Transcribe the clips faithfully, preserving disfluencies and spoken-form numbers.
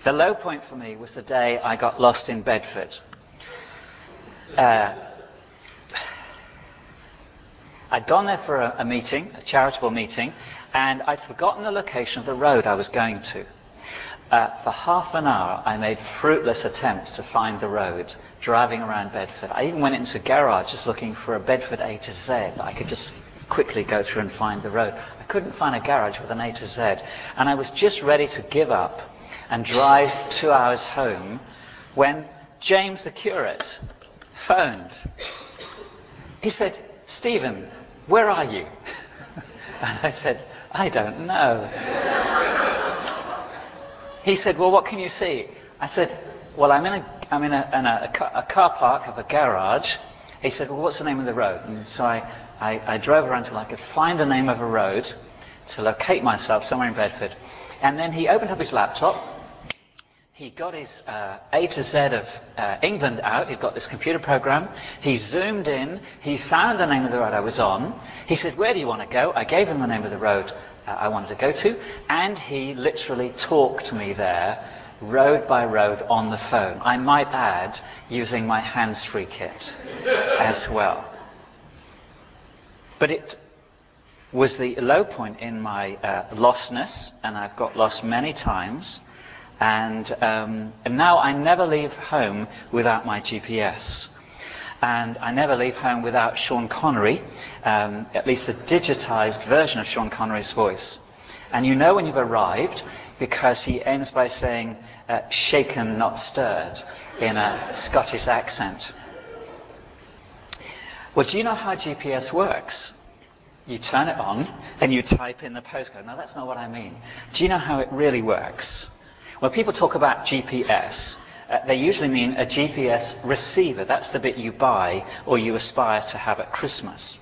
The low point for me was the day I got lost in Bedford. Uh, I'd gone there for a, a meeting, a charitable meeting, and I'd forgotten the location of the road I was going to. Uh, for half an hour, I made fruitless attempts to find the road, driving around Bedford. I even went into a garage just looking for a Bedford A to Z that I could just quickly go through and find the road. I couldn't find a garage with an A to Z, and I was just ready to give up and drive two hours home when James the curate phoned. He said, "Stephen, where are you?" And I said, "I don't know." He said, "Well, what can you see?" I said, "Well, I'm in a I'm in a, in a, a car park of a garage." He said, "Well, what's the name of the road?" And so I, I, I drove around till I could find the name of a road to locate myself somewhere in Bedford. And then he opened up his laptop. He got his uh, A to Z of uh, England out. He'd got this computer program. He zoomed in. He found the name of the road I was on. He said, "Where do you want to go?" I gave him the name of the road uh, I wanted to go to. And he literally talked me there, road by road, on the phone. I might add, using my hands-free kit as well. But it was the low point in my uh, lostness, and I've got lost many times. And, um, and now I never leave home without my G P S. And I never leave home without Sean Connery, um, at least the digitized version of Sean Connery's voice. And you know when you've arrived because he ends by saying, uh, "shaken, not stirred," in a Scottish accent. Well, do you know how G P S works? You turn it on and you type in the postcode. Now, that's not what I mean. Do you know how it really works? When people talk about G P S, uh, they usually mean a G P S receiver. That's the bit you buy or you aspire to have at Christmas.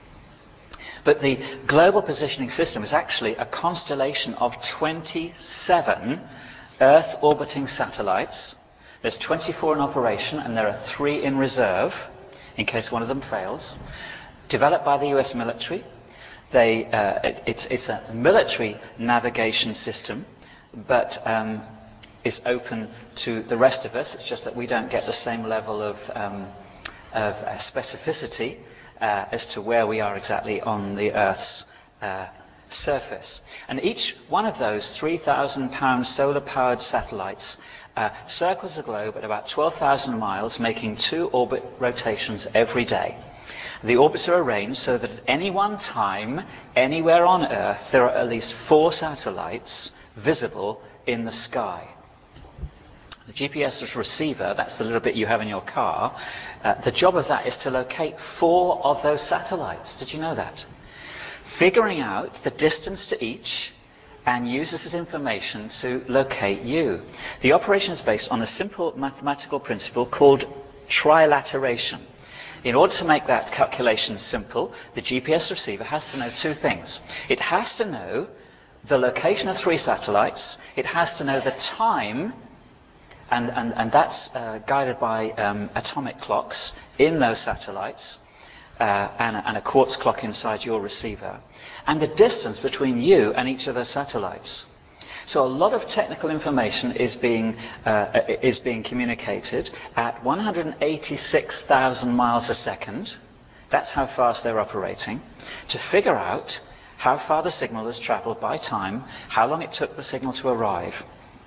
But the Global Positioning System is actually a constellation of twenty-seven Earth-orbiting satellites. There's twenty-four in operation, and there are three in reserve, in case one of them fails. Developed by the U S military. They, uh, it, it's, it's a military navigation system, but um, is open to the rest of us. It's just that we don't get the same level of, um, of uh, specificity uh, as to where we are exactly on the Earth's uh, surface. And each one of those three thousand pound solar-powered satellites uh, circles the globe at about twelve thousand miles, making two orbit rotations every day. The orbits are arranged so that at any one time, anywhere on Earth, there are at least four satellites visible in the sky. The G P S receiver, that's the little bit you have in your car, uh, the job of that is to locate four of those satellites. Did you know that? Figuring out the distance to each and uses this information to locate you. The operation is based on a simple mathematical principle called trilateration. In order to make that calculation simple, the G P S receiver has to know two things. It has to know the location of three satellites. It has to know the time, and, and, and that's uh, guided by um, atomic clocks in those satellites, uh, and, and a quartz clock inside your receiver, and the distance between you and each of those satellites. So a lot of technical information is being uh, is being communicated at one hundred eighty-six thousand miles a second. That's how fast they're operating, to figure out how far the signal has traveled by time, how long it took the signal to arrive.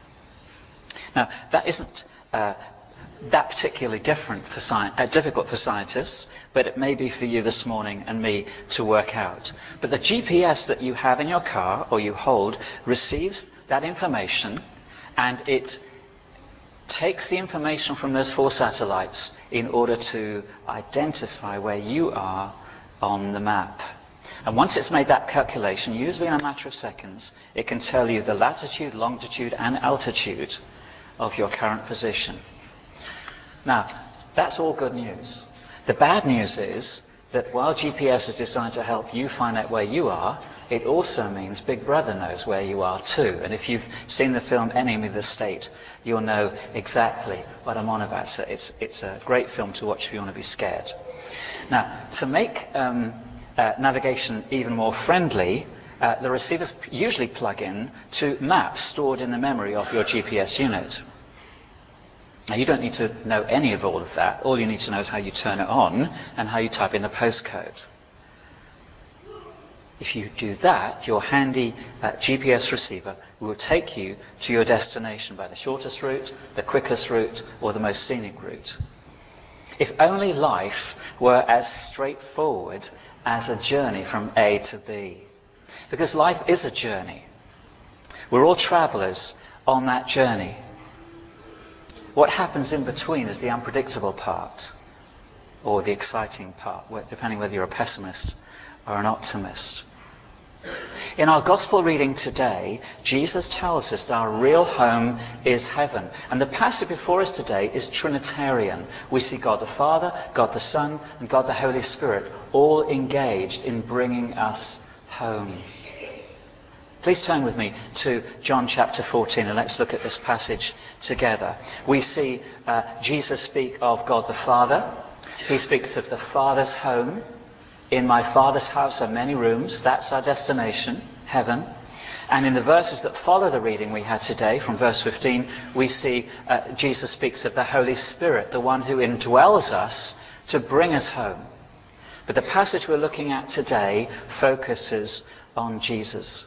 Now, that isn't uh, that particularly different for sci- uh, difficult for scientists, but it may be for you this morning and me to work out. But the G P S that you have in your car, or you hold, receives that information, and it takes the information from those four satellites in order to identify where you are on the map. And once it's made that calculation, usually in a matter of seconds, it can tell you the latitude, longitude, and altitude of your current position. Now, that's all good news. The bad news is that while G P S is designed to help you find out where you are, it also means Big Brother knows where you are too. And if you've seen the film Enemy of the State, you'll know exactly what I'm on about. So it's, it's a great film to watch if you want to be scared. Now, to make um, uh, navigation even more friendly, uh, the receivers usually plug in to maps stored in the memory of your G P S unit. Now, you don't need to know any of all of that. All you need to know is how you turn it on and how you type in the postcode. If you do that, your handy uh, G P S receiver will take you to your destination by the shortest route, the quickest route, or the most scenic route. If only life were as straightforward as a journey from A to B. Because life is a journey. We're all travellers on that journey. What happens in between is the unpredictable part, or the exciting part, depending whether you're a pessimist or an optimist. In our gospel reading today, Jesus tells us that our real home is heaven. And the passage before us today is Trinitarian. We see God the Father, God the Son, and God the Holy Spirit all engaged in bringing us home. Please turn with me to John chapter fourteen and let's look at this passage together. We see uh, Jesus speak of God the Father. He speaks of the Father's home. In my Father's house are many rooms. That's our destination, heaven. And in the verses that follow the reading we had today, from verse fifteen, we see uh, Jesus speaks of the Holy Spirit, the one who indwells us to bring us home. But the passage we're looking at today focuses on Jesus.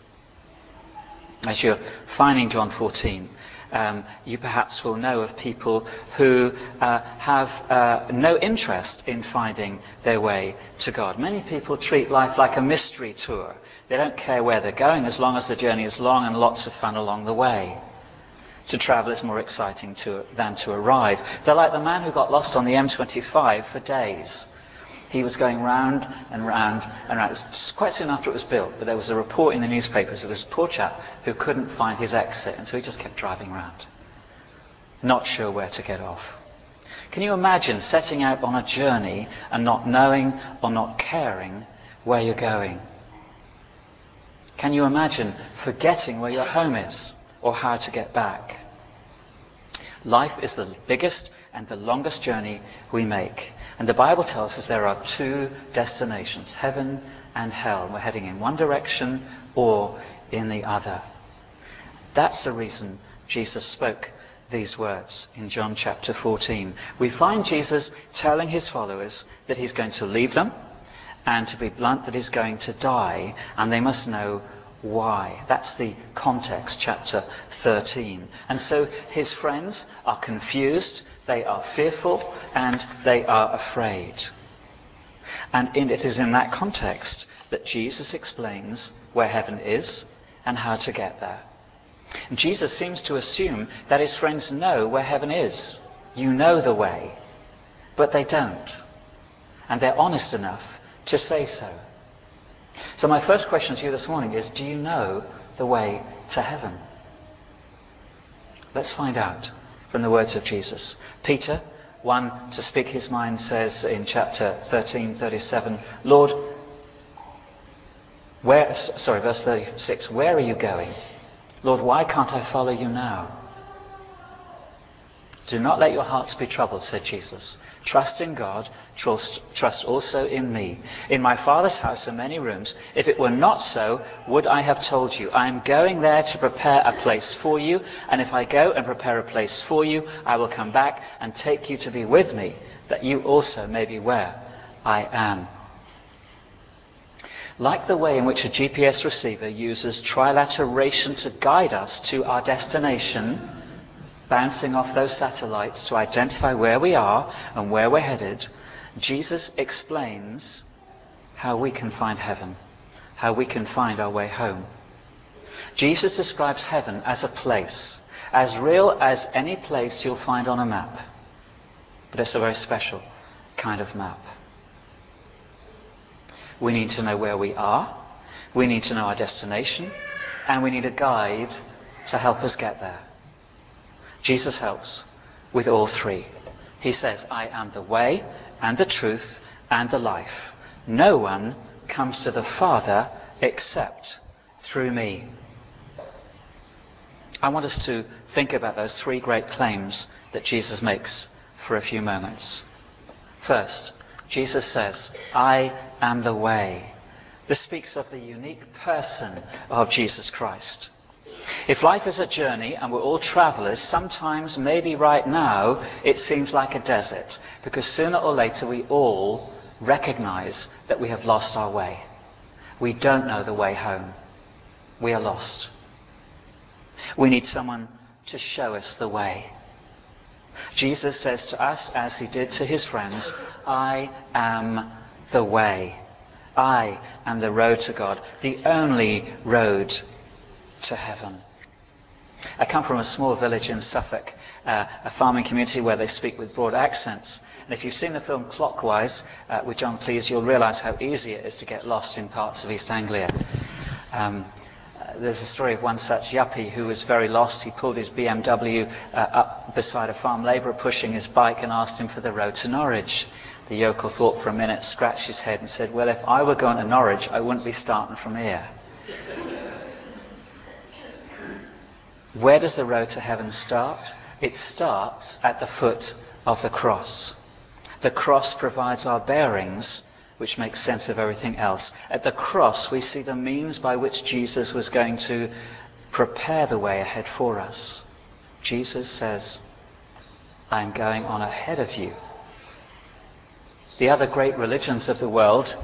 As you're finding John fourteen, um, you perhaps will know of people who uh, have uh, no interest in finding their way to God. Many people treat life like a mystery tour. They don't care where they're going as long as the journey is long and lots of fun along the way. To travel is more exciting to, than to arrive. They're like the man who got lost on the M twenty-five for days. He was going round and round and round. It was quite soon after it was built, but there was a report in the newspapers of this poor chap who couldn't find his exit, and so he just kept driving round, not sure where to get off. Can you imagine setting out on a journey and not knowing or not caring where you're going? Can you imagine forgetting where your home is or how to get back? Life is the biggest and the longest journey we make. And the Bible tells us there are two destinations, heaven and hell. We're heading in one direction or in the other. That's the reason Jesus spoke these words in John chapter fourteen. We find Jesus telling his followers that he's going to leave them, and to be blunt, that he's going to die, and they must know why. That's the context, chapter thirteen. And so his friends are confused, they are fearful, and they are afraid. And in, it is in that context that Jesus explains where heaven is and how to get there. And Jesus seems to assume that his friends know where heaven is. You know the way, but they don't. And they're honest enough to say so. So my first question to you this morning is, do you know the way to heaven? Let's find out from the words of Jesus. Peter, one to speak his mind, says in chapter thirteen, thirty-seven, Lord, where, sorry, verse thirty-six, where are you going? Lord, why can't I follow you now? Do not let your hearts be troubled, said Jesus. Trust in God, trust, trust also in me. In my Father's house are many rooms. If it were not so, would I have told you? I am going there to prepare a place for you, and if I go and prepare a place for you, I will come back and take you to be with me, that you also may be where I am. Like the way in which a G P S receiver uses trilateration to guide us to our destination, bouncing off those satellites to identify where we are and where we're headed, Jesus explains how we can find heaven, how we can find our way home. Jesus describes heaven as a place, as real as any place you'll find on a map. But it's a very special kind of map. We need to know where we are, we need to know our destination, and we need a guide to help us get there. Jesus helps with all three. He says, I am the way and the truth and the life. No one comes to the Father except through me. I want us to think about those three great claims that Jesus makes for a few moments. First, Jesus says, I am the way. This speaks of the unique person of Jesus Christ. If life is a journey and we're all travelers, sometimes, maybe right now, it seems like a desert, because sooner or later we all recognize that we have lost our way. We don't know the way home. We are lost. We need someone to show us the way. Jesus says to us, as he did to his friends, I am the way. I am the road to God, the only road to heaven. I come from a small village in Suffolk, uh, a farming community where they speak with broad accents. And if you've seen the film Clockwise uh, with John Cleese, you'll realise how easy it is to get lost in parts of East Anglia. Um, uh, there's a story of one such yuppie who was very lost. He pulled his B M W uh, up beside a farm labourer pushing his bike and asked him for the road to Norwich. The yokel thought for a minute, scratched his head and said, well, if I were going to Norwich, I wouldn't be starting from here. Where does the road to heaven start? It starts at the foot of the cross. The cross provides our bearings, which makes sense of everything else. At the cross, we see the means by which Jesus was going to prepare the way ahead for us. Jesus says, I am going on ahead of you. The other great religions of the world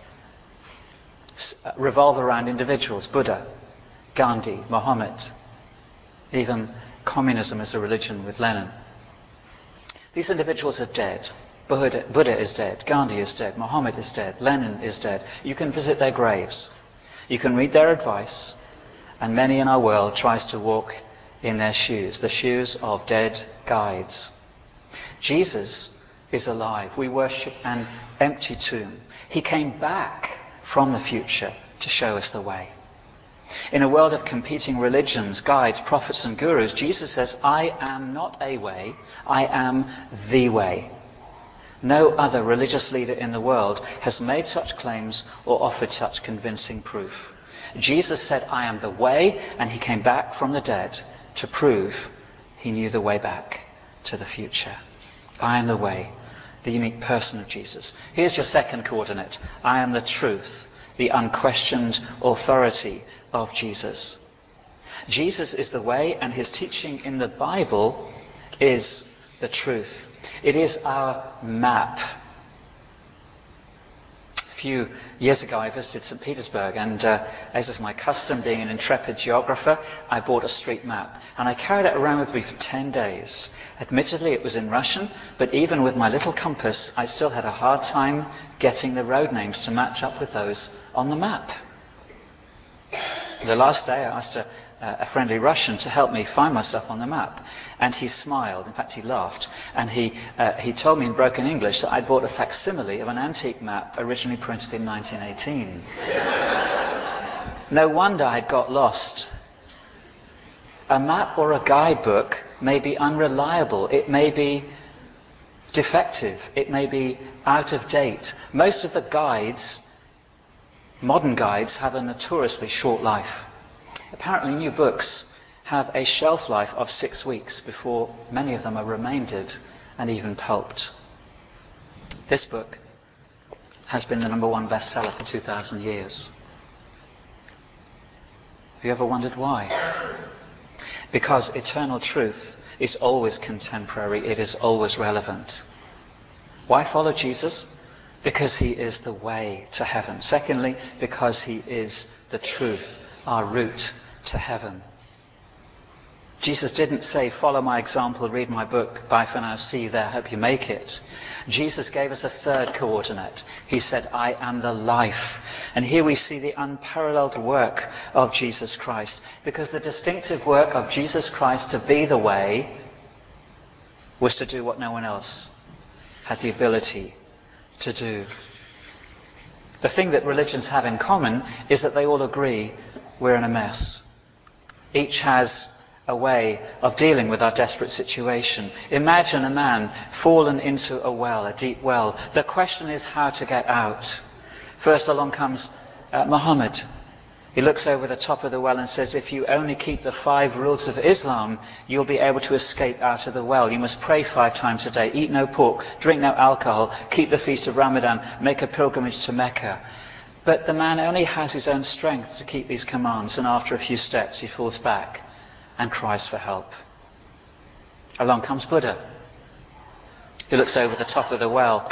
revolve around individuals. Buddha, Gandhi, Muhammad. Even communism is a religion with Lenin. These individuals are dead. Buddha, Buddha is dead. Gandhi is dead. Muhammad is dead. Lenin is dead. You can visit their graves. You can read their advice. And many in our world tries to walk in their shoes, the shoes of dead guides. Jesus is alive. We worship an empty tomb. He came back from the future to show us the way. In a world of competing religions, guides, prophets and gurus, Jesus says, I am not a way, I am the way. No other religious leader in the world has made such claims or offered such convincing proof. Jesus said, I am the way, and he came back from the dead to prove he knew the way back to the future. I am the way, the unique person of Jesus. Here's your second coordinate. I am the truth, the unquestioned authority of Jesus. Jesus is the way, and his teaching in the Bible is the truth. It is our map. A few years ago I visited Saint Petersburg, and uh, as is my custom, being an intrepid geographer, I bought a street map, and I carried it around with me for ten days. Admittedly it was in Russian, but even with my little compass I still had a hard time getting the road names to match up with those on the map. The last day I asked a, a friendly Russian to help me find myself on the map, and he smiled. In fact, he laughed, and he uh, he told me in broken English that I'd bought a facsimile of an antique map originally printed in nineteen eighteen. No wonder I'd got lost. A map or a guidebook may be unreliable. It may be defective. It may be out of date. Most of the guides, modern guides, have a notoriously short life. Apparently new books have a shelf life of six weeks before many of them are remaindered and even pulped. This book has been the number one bestseller for two thousand years. Have you ever wondered why? Because eternal truth is always contemporary. It is always relevant. Why follow Jesus? Because he is the way to heaven. Secondly, because he is the truth, our route to heaven. Jesus didn't say, follow my example, read my book, bye for now, see you there, hope you make it. Jesus gave us a third coordinate. He said, I am the life. And here we see the unparalleled work of Jesus Christ. Because the distinctive work of Jesus Christ to be the way was to do what no one else had the ability to do. The thing that religions have in common is that they all agree we're in a mess. Each has a way of dealing with our desperate situation. Imagine a man fallen into a well, a deep well. The question is how to get out. First along comes uh, Muhammad. He looks over the top of the well and says, if you only keep the five rules of Islam, you'll be able to escape out of the well. You must pray five times a day, eat no pork, drink no alcohol, keep the feast of Ramadan, make a pilgrimage to Mecca. But the man only has his own strength to keep these commands, and after a few steps he falls back and cries for help. Along comes Buddha. He looks over the top of the well.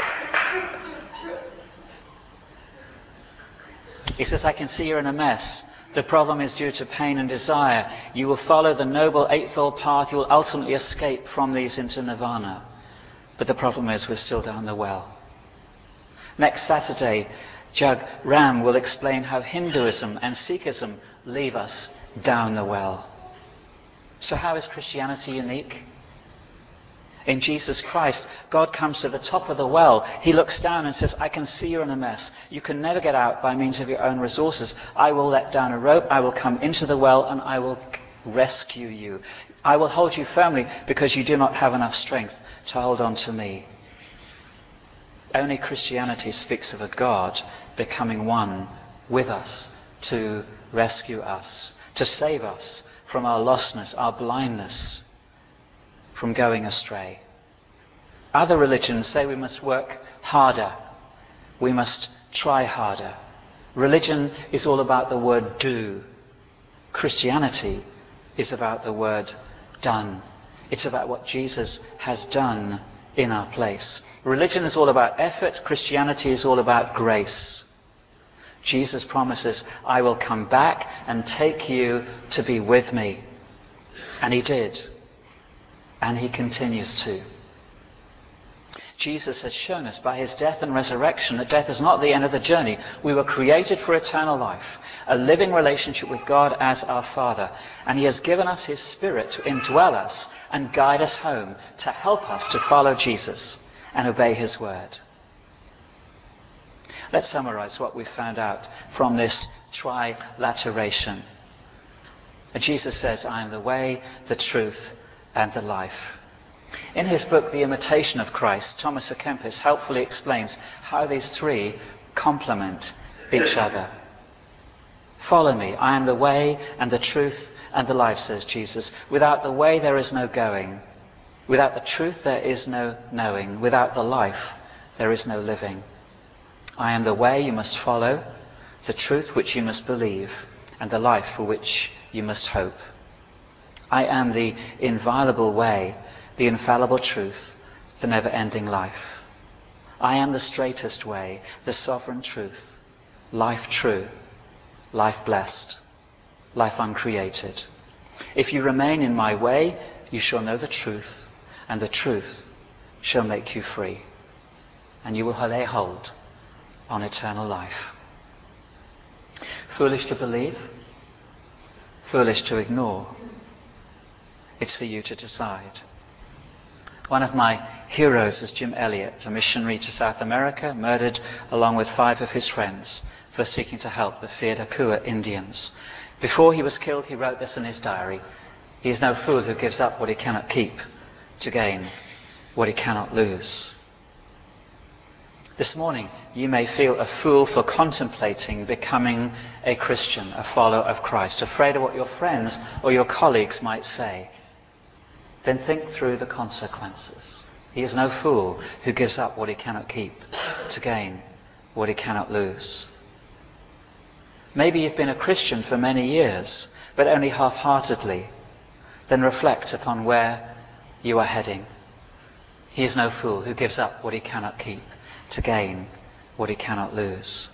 He says, I can see you're in a mess. The problem is due to pain and desire. You will follow the noble eightfold path. You will ultimately escape from these into nirvana. But the problem is we're still down the well. Next Saturday, Jug Ram will explain how Hinduism and Sikhism leave us down the well. So how is Christianity unique? In Jesus Christ, God comes to the top of the well. He looks down and says, I can see you're in a mess. You can never get out by means of your own resources. I will let down a rope. I will come into the well and I will rescue you. I will hold you firmly because you do not have enough strength to hold on to me. Only Christianity speaks of a God becoming one with us to rescue us, to save us from our lostness, our blindness, from going astray. Other religions say we must work harder. We must try harder. Religion is all about the word do. Christianity is about the word done. It's about what Jesus has done in our place. Religion is all about effort. Christianity is all about grace. Jesus promises, I will come back and take you to be with me. And he did. And he continues to. Jesus has shown us by his death and resurrection that death is not the end of the journey. We were created for eternal life, a living relationship with God as our Father. And he has given us his Spirit to indwell us and guide us home, to help us to follow Jesus and obey his word. Let's summarize what we've found out from this trilateration. Jesus says, I am the way, the truth, and the life. In his book, The Imitation of Christ, Thomas à Kempis helpfully explains how these three complement each other. Follow me. I am the way and the truth and the life, says Jesus. Without the way, there is no going. Without the truth, there is no knowing. Without the life, there is no living. I am the way you must follow, the truth which you must believe, and the life for which you must hope. I am the inviolable way, the infallible truth, the never-ending life. I am the straightest way, the sovereign truth, life true, life blessed, life uncreated. If you remain in my way, you shall know the truth, and the truth shall make you free. And you will lay hold on eternal life. Foolish to believe, foolish to ignore. It's for you to decide. One of my heroes is Jim Elliot, a missionary to South America, murdered along with five of his friends for seeking to help the Fiadakua Indians. Before he was killed, he wrote this in his diary. He is no fool who gives up what he cannot keep to gain what he cannot lose. This morning, you may feel a fool for contemplating becoming a Christian, a follower of Christ, afraid of what your friends or your colleagues might say. Then think through the consequences. He is no fool who gives up what he cannot keep to gain what he cannot lose. Maybe you've been a Christian for many years, but only half-heartedly. Then reflect upon where you are heading. He is no fool who gives up what he cannot keep to gain what he cannot lose.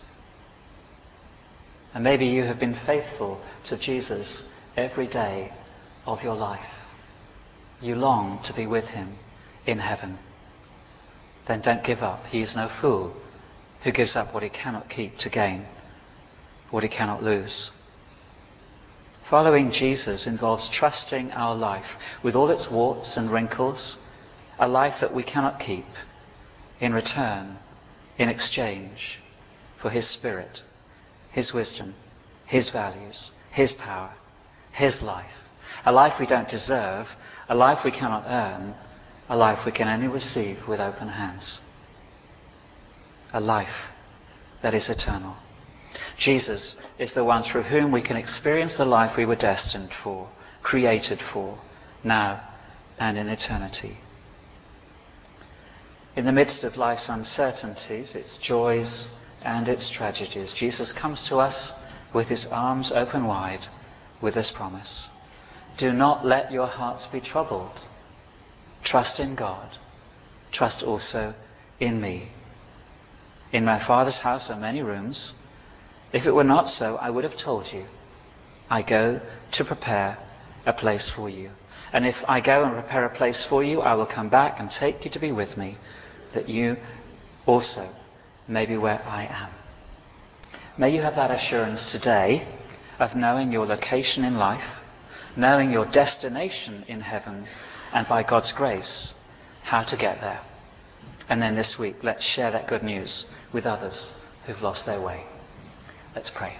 And maybe you have been faithful to Jesus every day of your life. You long to be with him in heaven. Then don't give up. He is no fool who gives up what he cannot keep to gain what he cannot lose. Following Jesus involves trusting our life with all its warts and wrinkles, a life that we cannot keep, in return, in exchange for his Spirit, his wisdom, his values, his power, his life. A life we don't deserve, a life we cannot earn, a life we can only receive with open hands. A life that is eternal. Jesus is the one through whom we can experience the life we were destined for, created for, now and in eternity. In the midst of life's uncertainties, its joys and its tragedies, Jesus comes to us with his arms open wide with this promise. Do not let your hearts be troubled. Trust in God. Trust also in me. In my Father's house are many rooms. If it were not so, I would have told you. I go to prepare a place for you. And if I go and prepare a place for you, I will come back and take you to be with me, that you also may be where I am. May you have that assurance today of knowing your location in life, knowing your destination in heaven, and by God's grace, how to get there. And then this week, let's share that good news with others who've lost their way. Let's pray.